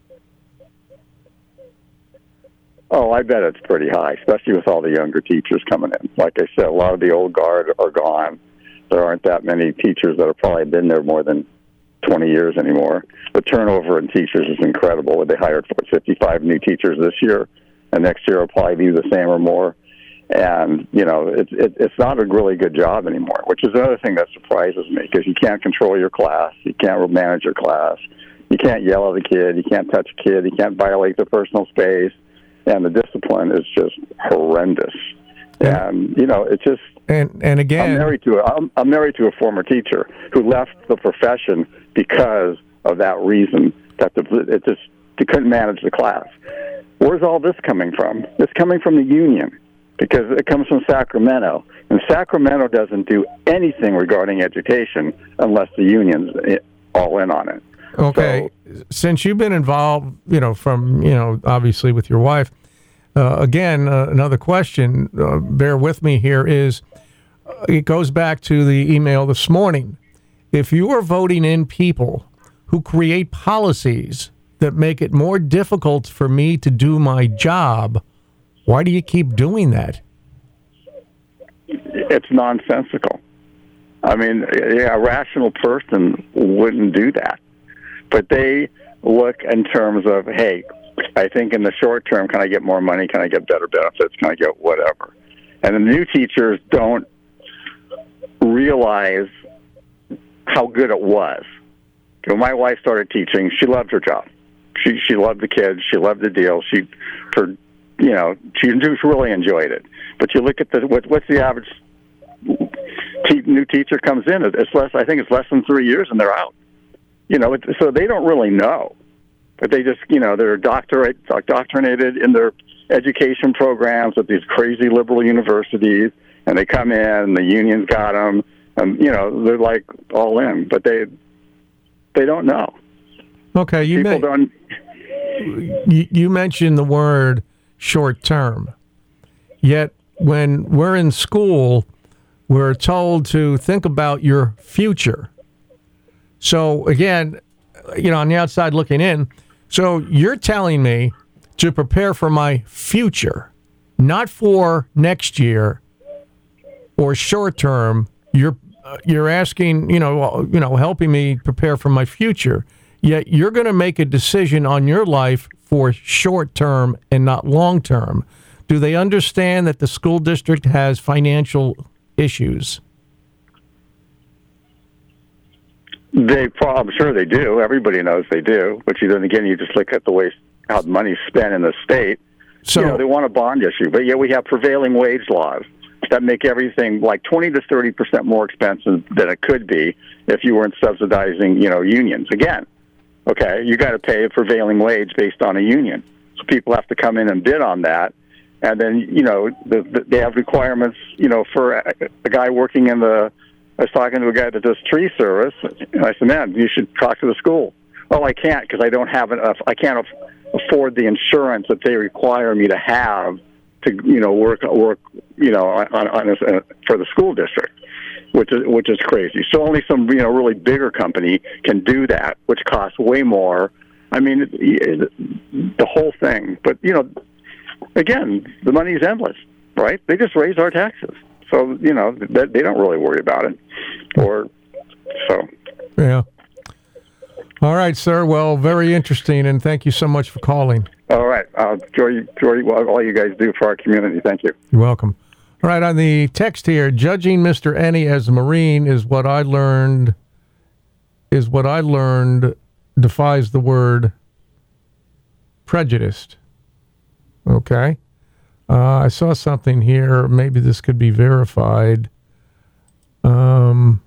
Oh, I bet it's pretty high, especially with all the younger teachers coming in. Like I said, a lot of the old guard are gone. There aren't that many teachers that have probably been there more than twenty years anymore. The turnover in teachers is incredible. They hired fifty-five new teachers this year, and next year will probably be the same or more. And, you know, it's it, it's not a really good job anymore, which is another thing that surprises me, because you can't control your class. You can't manage your class. You can't yell at a kid. You can't touch a kid. You can't violate their personal space. And the discipline is just horrendous. And, you know, it's just... And and again... I'm married to a, I'm, I'm married to a former teacher who left the profession because of that reason, that the, it just they couldn't manage the class. Where's all this coming from? It's coming from the union, because it comes from Sacramento. And Sacramento doesn't do anything regarding education unless the union's all in on it. Okay, so, since you've been involved, you know, from, you know, obviously with your wife, uh, again, uh, another question, uh, bear with me here, is uh, it goes back to the email this morning. If you are voting in people who create policies that make it more difficult for me to do my job, why do you keep doing that? It's nonsensical. I mean, a rational person wouldn't do that. But they look in terms of, hey, I think in the short term, can I get more money? Can I get better benefits? Can I get whatever? And the new teachers don't realize how good it was. When my wife started teaching, she loved her job. She she loved the kids. She loved the deal. She, for you know, she just really enjoyed it. But you look at the what, what's the average te- new teacher comes in? It's less. I think it's less than three years, and they're out. You know, so they don't really know, but they just, you know, they're doctorate, doctrinated in their education programs at these crazy liberal universities, and they come in, and the union's got them, and, you know, they're like all in, but they they don't know. Okay, you, People may, don't, you, you mentioned the word short term, yet when we're in school, we're told to think about your future. So, again, you know, on the outside looking in, so you're telling me to prepare for my future, not for next year or short term. You're uh, you're asking, you know, you know, helping me prepare for my future. Yet you're going to make a decision on your life for short term and not long term. Do they understand that the school district has financial issues? They, I'm sure they do. Everybody knows they do. But you then again, you just look at the way how the money's spent in the state. So you know, they want a bond issue, but yet we have prevailing wage laws that make everything like twenty to thirty percent more expensive than it could be if you weren't subsidizing, you know, unions. Again, okay, you got to pay a prevailing wage based on a union. So people have to come in and bid on that. And then, you know, the, the, they have requirements, you know, for a, a guy working in the, I was talking to a guy that does tree service, and I said, man, you should talk to the school. Oh, I can't because I don't have enough, I can't afford the insurance that they require me to have to, you know, work, work, you know, on, on a, for the school district, which is, which is crazy. So only some, you know, really bigger company can do that, which costs way more. I mean, it, it, the whole thing. But, you know, again, the money is endless, right? They just raise our taxes. So, you know, they, they don't really worry about it. Or so. Yeah. All right, sir. Well, very interesting, and thank you so much for calling. All right. Uh, enjoy, enjoy all you guys do for our community. Thank you. You're welcome. All right, on the text here, judging Mister Ennie as a Marine is what I learned, is what I learned defies the word prejudiced. Okay. Uh, I saw something here. Maybe this could be verified. Um,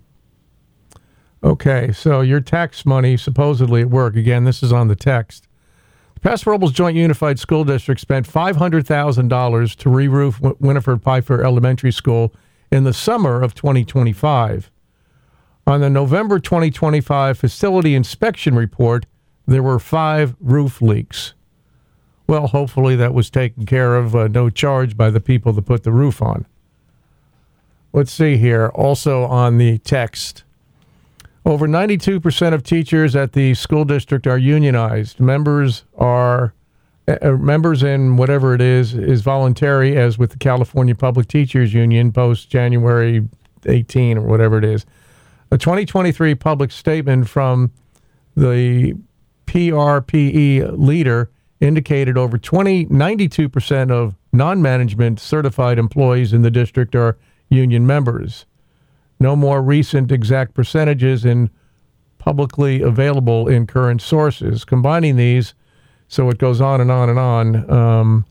okay, so your tax money supposedly at work. Again, this is on the text. The Paso Robles Joint Unified School District spent five hundred thousand dollars to re-roof Winifred Pfeiffer Elementary School in the summer of twenty twenty-five. On the November twenty twenty-five facility inspection report, there were five roof leaks. Well, hopefully that was taken care of, uh, no charge by the people that put the roof on. Let's see here. Also on the text, over ninety-two percent of teachers at the school district are unionized. Members are uh, members in whatever it is is voluntary, as with the California Public Teachers Union post January eighteenth or whatever it is. A twenty twenty-three public statement from the P R P E leader indicated over twenty, ninety-two percent of non-management certified employees in the district are union members. No more recent exact percentages in publicly available in current sources. Combining these, so it goes on and on and on. Um,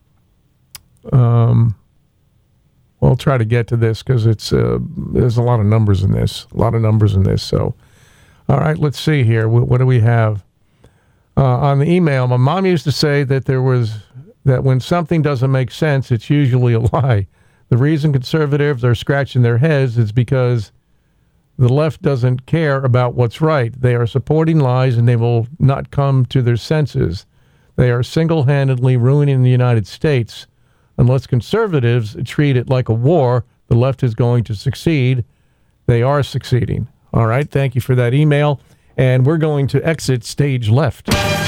um, we'll try to get to this because it's uh, there's a lot of numbers in this, a lot of numbers in this. So, all right, let's see here. What, what do we have? Uh, on the email, my mom used to say that there was that when something doesn't make sense, it's usually a lie. The reason conservatives are scratching their heads is because the left doesn't care about what's right. They are supporting lies, and they will not come to their senses. They are single-handedly ruining the United States. Unless conservatives treat it like a war, the left is going to succeed. They are succeeding. All right, thank you for that email. And we're going to exit stage left.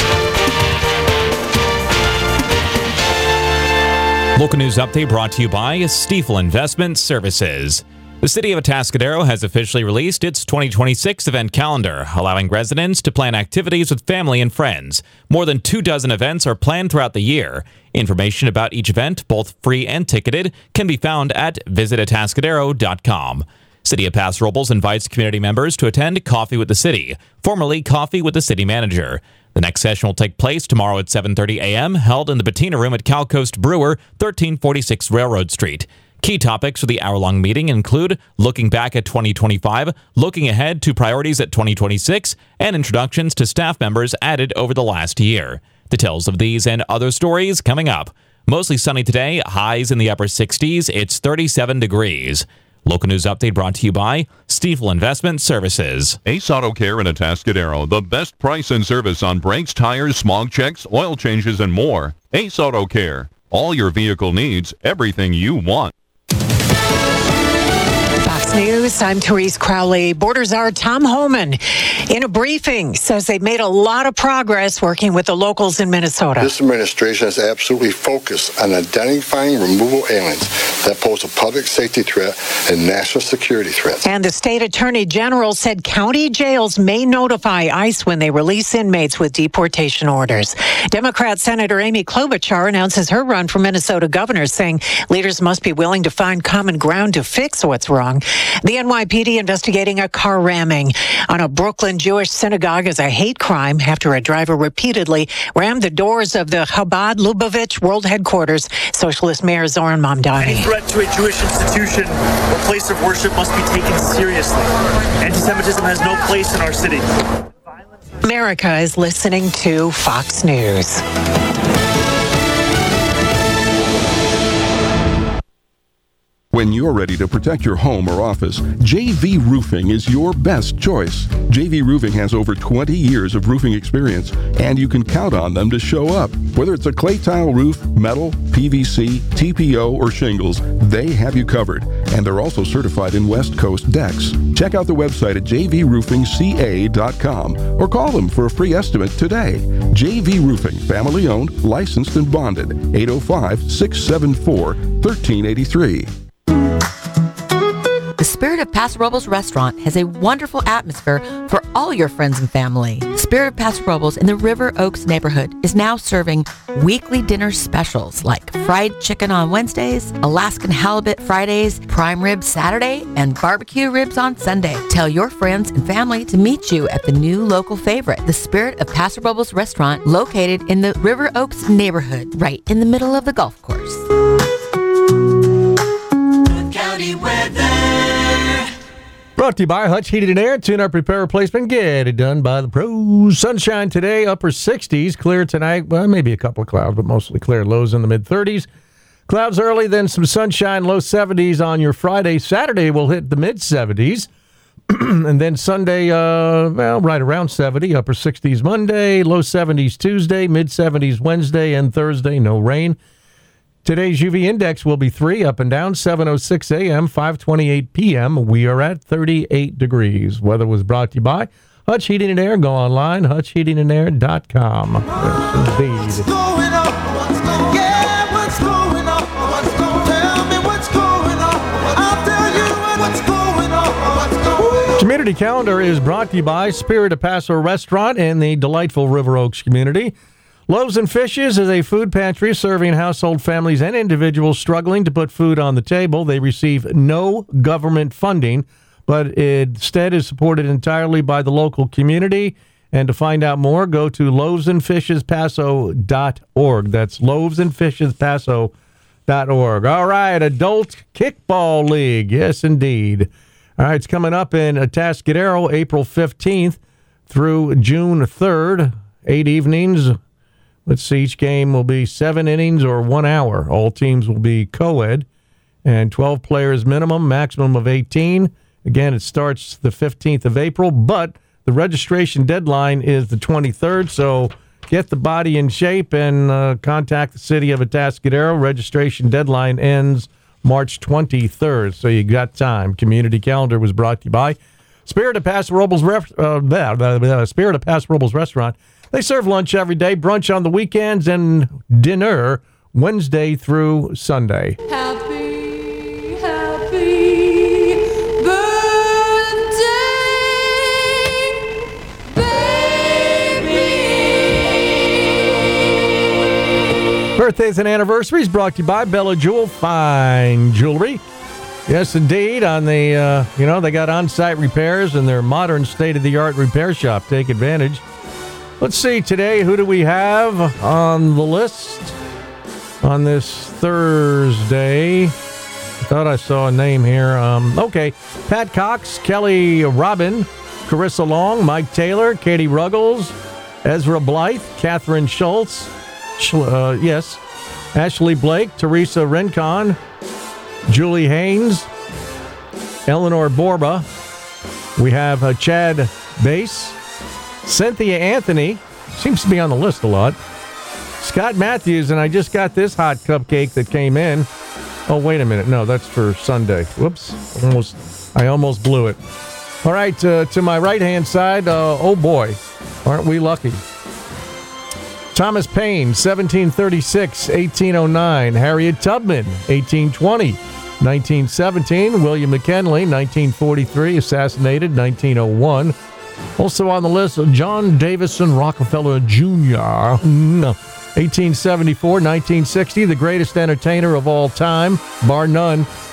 Local news update brought to you by Stiefel Investment Services. The city of Atascadero has officially released its twenty twenty-six event calendar, allowing residents to plan activities with family and friends. More than two dozen events are planned throughout the year. Information about each event, both free and ticketed, can be found at visit atascadero dot com. City of Paso Robles invites community members to attend Coffee with the City, formerly Coffee with the City Manager. The next session will take place tomorrow at seven thirty a.m., held in the Patina Room at Cal Coast Brewer, thirteen forty-six Railroad Street. Key topics for the hour-long meeting include looking back at twenty twenty-five, looking ahead to priorities at twenty twenty-six, and introductions to staff members added over the last year. Details of these and other stories coming up. Mostly sunny today, highs in the upper sixties, it's thirty-seven degrees. Local news update brought to you by Stiefel Investment Services. Ace Auto Care in Atascadero, the best price and service on brakes, tires, smog checks, oil changes, and more. Ace Auto Care, all your vehicle needs, everything you want. Fox News, I'm Therese Crowley. Border Czar Tom Homan, in a briefing, says they've made a lot of progress working with the locals in Minnesota. This administration is absolutely focused on identifying removal aliens that pose a public safety threat and national security threat. And the state attorney general said county jails may notify ICE when they release inmates with deportation orders. Democrat Senator Amy Klobuchar announces her run for Minnesota governor, saying leaders must be willing to find common ground to fix what's wrong. The N Y P D investigating a car ramming on a Brooklyn Jewish synagogue as a hate crime after a driver repeatedly rammed the doors of the Chabad Lubavitch World Headquarters. Socialist Mayor Zoran Mamdani. Any threat to a Jewish institution or place of worship must be taken seriously. Anti-Semitism has no place in our city. America is listening to Fox News. When you're ready to protect your home or office, J V Roofing is your best choice. J V Roofing has over twenty years of roofing experience, and you can count on them to show up. Whether it's a clay tile roof, metal, P V C, T P O, or shingles, they have you covered. And they're also certified in West Coast decks. Check out the website at j v roofing c a dot com or call them for a free estimate today. J V Roofing, family owned, licensed, and bonded. eight oh five, six seven four, one three eight three. The Spirit of Paso Robles restaurant has a wonderful atmosphere for all your friends and family. Spirit of Paso Robles in the River Oaks neighborhood is now serving weekly dinner specials like fried chicken on Wednesdays, Alaskan halibut Fridays, prime rib Saturday, and barbecue ribs on Sunday. Tell your friends and family to meet you at the new local favorite, the Spirit of Paso Robles restaurant, located in the River Oaks neighborhood, right in the middle of the golf course. Good County weather. Brought to you by Hutch Heating and Air. Tune-up repair replacement. Get it done by the pros. Sunshine today, upper sixties. Clear tonight. Well, maybe a couple of clouds, but mostly clear. Lows in the mid-thirties. Clouds early, then some sunshine. Low seventies on your Friday. Saturday will hit the mid-seventies. And then Sunday, uh, well, right around seventy. Upper sixties Monday. Low seventies Tuesday. Mid-seventies Wednesday and Thursday. No rain. Today's U V index will be three, up and down, seven oh six a.m., five twenty-eight p.m. We are at thirty-eight degrees. Weather was brought to you by Hutch Heating and Air. Go online, hutch heating and air dot com. Yes, indeed. What's going on? What's going on? Yeah, what's going on? What's going on? Tell me what's going on. I'll tell you what's going on. What's going on? Community Calendar is brought to you by Spirit of Paso Restaurant in the delightful River Oaks community. Loaves and Fishes is a food pantry serving household families and individuals struggling to put food on the table. They receive no government funding, but instead is supported entirely by the local community. And to find out more, go to loaves and fishes paso dot org. That's loaves and fishes paso dot org. All right, Adult Kickball League. Yes, indeed. All right, it's coming up in Atascadero, April fifteenth through June third. Eight evenings. Let's see, each game will be seven innings or one hour. All teams will be co-ed, and twelve players minimum, maximum of eighteen. Again, it starts the fifteenth of April, but the registration deadline is the twenty-third, so get the body in shape and uh, contact the city of Atascadero. Registration deadline ends March twenty-third, so you got time. Community Calendar was brought to you by Spirit of Paso Robles, Ref- uh, Spirit of Paso Robles Restaurant. They serve lunch every day, brunch on the weekends, and dinner Wednesday through Sunday. Happy, happy birthday, baby. Birthdays and anniversaries brought to you by Bella Jewel Fine Jewelry. Yes, indeed. On the, uh, you know, they got on-site repairs in their modern state-of-the-art repair shop. Take advantage. Let's see, today, who do we have on the list on this Thursday? I thought I saw a name here. Um, okay, Pat Cox, Kelly Robin, Carissa Long, Mike Taylor, Katie Ruggles, Ezra Blythe, Catherine Schultz, uh, yes, Ashley Blake, Teresa Rincon, Julie Haynes, Eleanor Borba. We have uh, Chad Bass, Cynthia Anthony, seems to be on the list a lot. Scott Matthews, and I just got this hot cupcake that came in. Oh, wait a minute. No, that's for Sunday. Whoops. Almost, I almost blew it. All right, uh, to my right-hand side, uh, oh boy, aren't we lucky. Thomas Paine, seventeen thirty-six, eighteen oh nine. Harriet Tubman, eighteen twenty, nineteen seventeen. William McKinley, nineteen forty-three, assassinated, nineteen oh one. Also on the list, John Davison Rockefeller Junior eighteen seventy-four, nineteen sixty, the greatest entertainer of all time, bar none.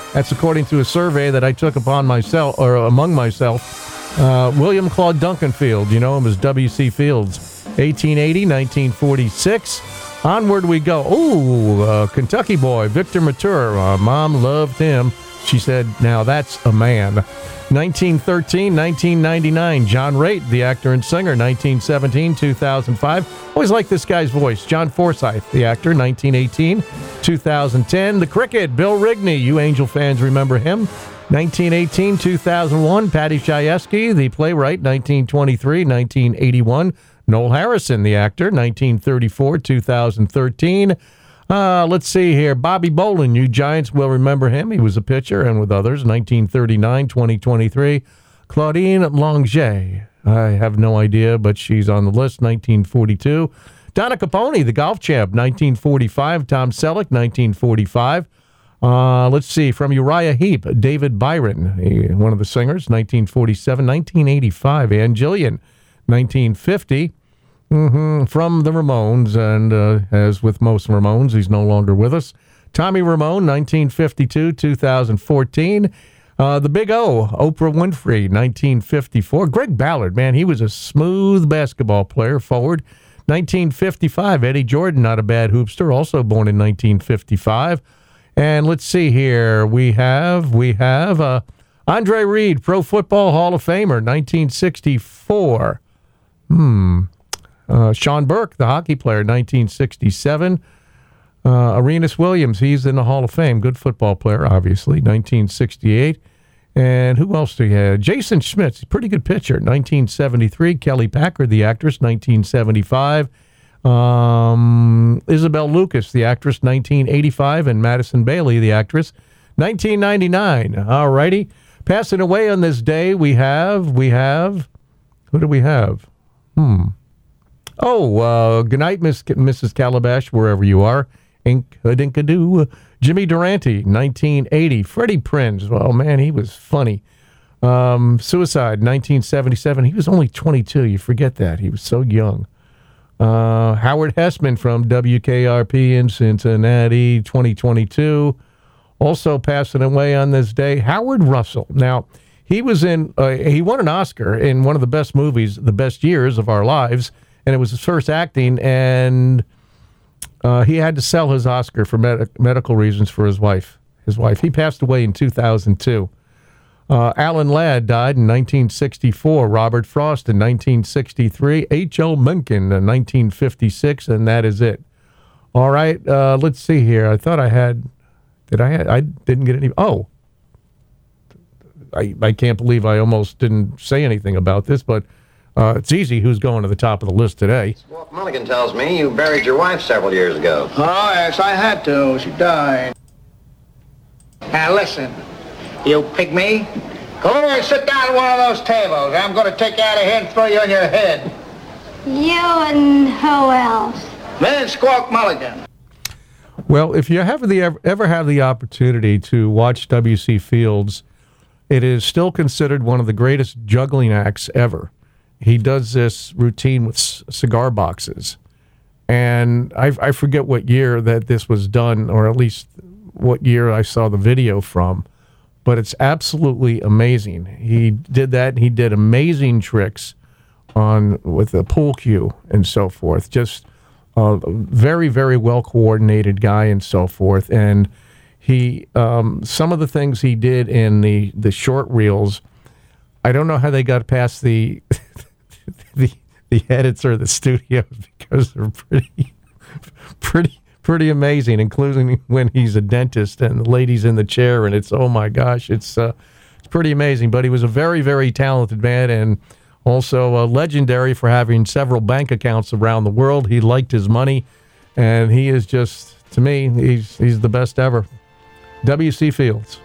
That's according to a survey that I took upon myself, or among myself. Uh, William Claude Duncanfield, you know him as W C. Fields, eighteen eighty, nineteen forty-six. Onward we go. Ooh, uh, Kentucky boy, Victor Mature. Uh, Mom loved him. She said, now that's a man. nineteen thirteen, nineteen ninety-nine, John Raitt, the actor and singer. nineteen seventeen, two thousand five. Always liked this guy's voice. John Forsythe, the actor. nineteen eighteen, two thousand ten. The Cricket, Bill Rigney. You Angel fans remember him. nineteen eighteen, two thousand one. Patty Chayefsky, the playwright. nineteen twenty-three, nineteen eighty-one. Noel Harrison, the actor. nineteen thirty-four, two thousand thirteen. Uh, let's see here. Bobby Bolin, you Giants will remember him. He was a pitcher and with others. nineteen thirty-nine, twenty twenty-three. Claudine Longet. I have no idea, but she's on the list. nineteen forty-two. Donna Capone, the golf champ. nineteen forty-five. Tom Selleck, nineteen forty-five. Uh, let's see. From Uriah Heep, David Byron, he, one of the singers. nineteen forty-seven. nineteen eighty-five. Ann Jillian, nineteen fifty. Mm-hmm. From the Ramones, and uh, as with most Ramones, he's no longer with us. Tommy Ramone, nineteen fifty-two, two thousand fourteen. Uh, the Big O, Oprah Winfrey, nineteen fifty-four. Greg Ballard, man, he was a smooth basketball player, forward. nineteen fifty-five, Eddie Jordan, not a bad hoopster, also born in nineteen fifty-five. And let's see here, we have, we have uh, Andre Reed, Pro Football Hall of Famer, nineteen sixty-four. Hmm. Uh, Sean Burke, the hockey player, nineteen sixty-seven. Uh, Arenas Williams, he's in the Hall of Fame. Good football player, obviously, nineteen sixty-eight. And who else do you have? Jason Schmitz, pretty good pitcher, nineteen seventy-three. Kelly Packard, the actress, nineteen seventy-five. Um, Isabel Lucas, the actress, nineteen eighty-five. And Madison Bailey, the actress, nineteen ninety-nine. All righty. Passing away on this day, we have, we have, who do we have? Hmm. Oh, uh, good night, Miss Missus Calabash, wherever you are. Ink a dink a doo. Jimmy Durante, nineteen eighty. Freddie Prinze, well, man, he was funny. Um, Suicide, nineteen seventy-seven. He was only twenty-two. You forget that. He was so young. Uh, Howard Hessman from W K R P in Cincinnati, twenty twenty-two. Also passing away on this day, Howard Russell. Now, he was in, uh, he won an Oscar in one of the best movies, The Best Years of Our Lives. And it was his first acting, and uh, he had to sell his Oscar for med- medical reasons for his wife. His wife. He passed away in two thousand two. Uh, Alan Ladd died in nineteen sixty-four. Robert Frost in nineteen sixty-three. H L Mencken in nineteen fifty-six, and that is it. All right, uh, let's see here. I thought I had. Did I? Have, I didn't get any. Oh, I I can't believe I almost didn't say anything about this, but. Uh, it's easy who's going to the top of the list today. Walt Mulligan tells me you buried your wife several years ago. Oh, yes, I had to. She died. Now, listen, you pygmy. Go over and sit down at one of those tables. I'm going to take you out of here and throw you on your head. You and who else? Me and Squawk Mulligan. Well, if you have the ever have the opportunity to watch W C. Fields, it is still considered one of the greatest juggling acts ever. He does this routine with c- cigar boxes. And I, I forget what year that this was done, or at least what year I saw the video from. But it's absolutely amazing. He did that, and he did amazing tricks on with the pool cue and so forth. Just a very, very well-coordinated guy and so forth. And he, um, some of the things he did in the, the short reels, I don't know how they got past the... the the edits or the studios, because they're pretty pretty pretty amazing, including when he's a dentist and the lady's in the chair, and it's oh my gosh, it's uh, it's pretty amazing. But he was a very, very talented man, and also uh, legendary for having several bank accounts around the world. He liked his money, and he is just, to me, he's he's the best ever. W C. Fields.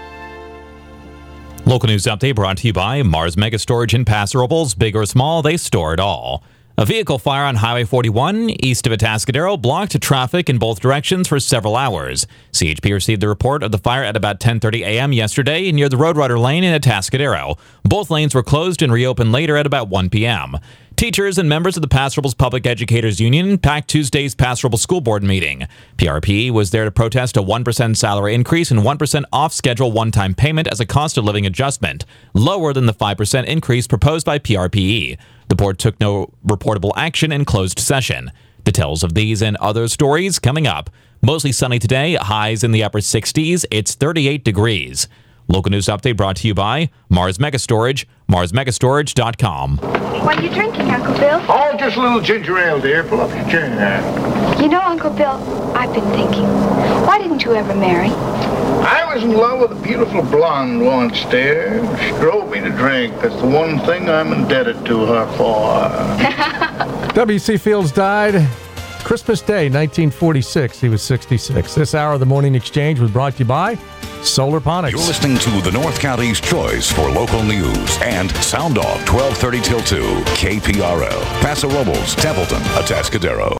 Local news update brought to you by Mars Mega Storage in Paso Robles. Big or small, they store it all. A vehicle fire on Highway forty-one east of Atascadero blocked traffic in both directions for several hours. C H P received the report of the fire at about ten thirty a.m. yesterday near the Roadrunner Lane in Atascadero. Both lanes were closed and reopened later at about one p.m. Teachers and members of the Paso Robles Public Educators Union packed Tuesday's Paso Robles School Board meeting. P R P was there to protest a one percent salary increase and one percent off-schedule one-time payment as a cost of living adjustment, lower than the five percent increase proposed by P R P E. The board took no reportable action in closed session. Details of these and other stories coming up. Mostly sunny today, highs in the upper sixties. It's thirty-eight degrees. Local news update brought to you by Mars Mega Storage, mars mega storage dot com. What are you drinking, Uncle Bill? Oh, just a little ginger ale, dear. Pull up your chair. You know, Uncle Bill, I've been thinking, why didn't you ever marry? I was in love with a beautiful blonde once, dear. She drove me to drink. That's the one thing I'm indebted to her for. W C. Fields died Christmas Day, nineteen forty-six. He was sixty-six. This hour of the Morning Exchange was brought to you by Solar Ponics. You're listening to the North County's choice for local news and Sound Off twelve thirty till two, K P R L, Paso Robles, Templeton, Atascadero.